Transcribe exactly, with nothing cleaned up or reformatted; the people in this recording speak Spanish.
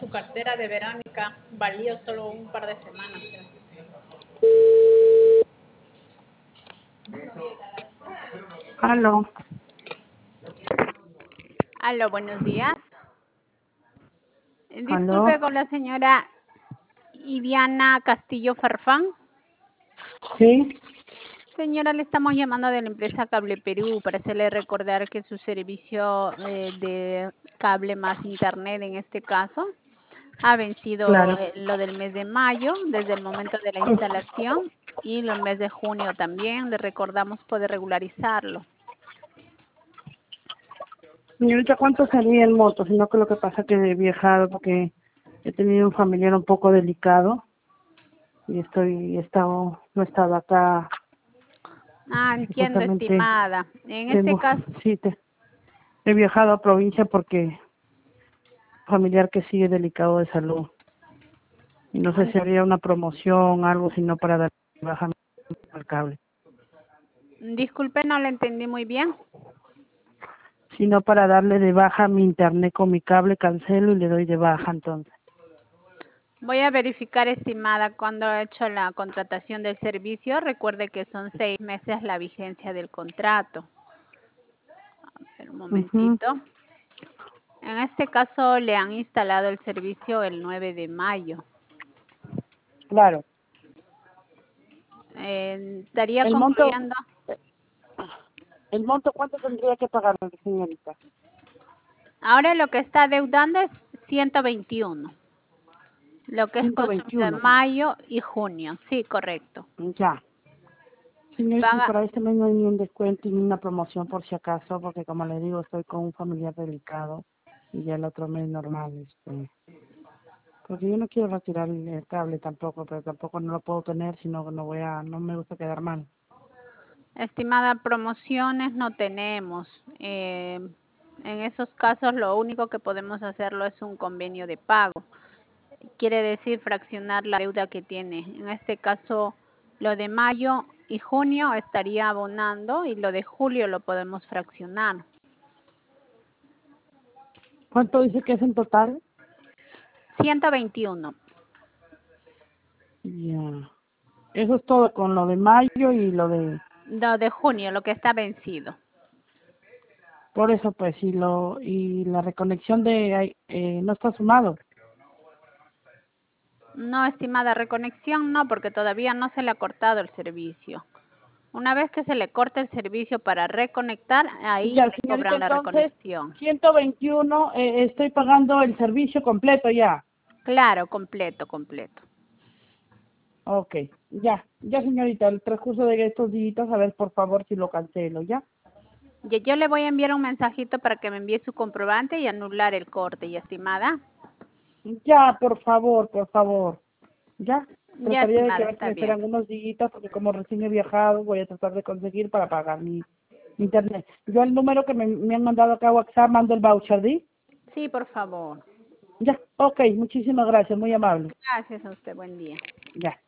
su cartera de Verónica valió solo un par de semanas. Aló. Aló, buenos días. Aló. Disculpe con la señora Iviana Castillo Farfán. Sí. Señora, le estamos llamando de la empresa Cable Perú para hacerle recordar que su servicio eh, de cable más internet, en este caso, ha vencido Claro. eh, lo del mes de mayo, desde el momento de la instalación, y el mes de junio también. Le recordamos poder regularizarlo. Señorita, ¿cuánto salía el moto? Sino que lo que pasa es que he viajado porque he tenido un familiar un poco delicado y estoy, he estado, no he estado acá. Ah, Y entiendo, justamente estimada. En este tengo, caso, sí, te, he viajado a provincia porque familiar que sigue delicado de salud. Y no sé si habría una promoción, algo, sino para dar baja al cable. disculpe, no lo entendí muy bien. Sino para darle de baja mi internet con mi cable, cancelo y le doy de baja entonces. Voy a verificar, estimada, cuando ha hecho la contratación del servicio. Recuerde que son seis meses la vigencia del contrato. A ver, un Uh-huh. momentito. En este caso le han instalado el servicio el nueve de mayo. Claro. Eh, estaría El monto, concluyendo. el monto, ¿cuánto tendría que pagar, señorita? Ahora lo que está adeudando es ciento veintiuno. Lo que es ciento consumido en veintiuno. mayo y junio. Sí, correcto. Ya. Señorita, y Paga. para este mes no hay ni un descuento ni una promoción por si acaso, porque como le digo, estoy con un familiar delicado y ya el otro mes normal, este, porque yo no quiero retirar el, el cable tampoco, pero tampoco no lo puedo tener, sino no voy a, no me gusta quedar mal. Estimada, promociones no tenemos. Eh, en esos casos lo único que podemos hacerlo es un convenio de pago. Quiere decir fraccionar la deuda que tiene. En este caso, lo de mayo y junio estaría abonando y lo de julio lo podemos fraccionar. ¿Cuánto dice que es en total? ciento veintiuno. Ya. Eso es todo con lo de mayo y lo de... Lo de junio, lo que está vencido. Por eso, pues, y lo y la reconexión de eh, no está sumado. No, estimada, reconexión no, porque todavía no se le ha cortado el servicio. Una vez que se le corte el servicio para reconectar, ahí Ya, le señorita, cobran la entonces, reconexión. ciento veintiuno, eh, estoy pagando el servicio completo ya. Claro, completo, completo. Ok, ya, ya, señorita, el transcurso de estos días, a ver, por favor, si lo cancelo, ¿ya? Yo, yo le voy a enviar un mensajito para que me envíe su comprobante y anular el corte, ¿ya, estimada? Ya, por favor, por favor, ¿ya? Ya, Trataría de que estimada, a ver si está me bien. esperan unos días, porque como recién he viajado, voy a tratar de conseguir para pagar mi, mi internet. Yo el número que me, me han mandado acá a WhatsApp, mando el voucher, ¿sí? Sí, por favor. Ya, ok, muchísimas gracias, muy amable. Gracias a usted, buen día. Ya.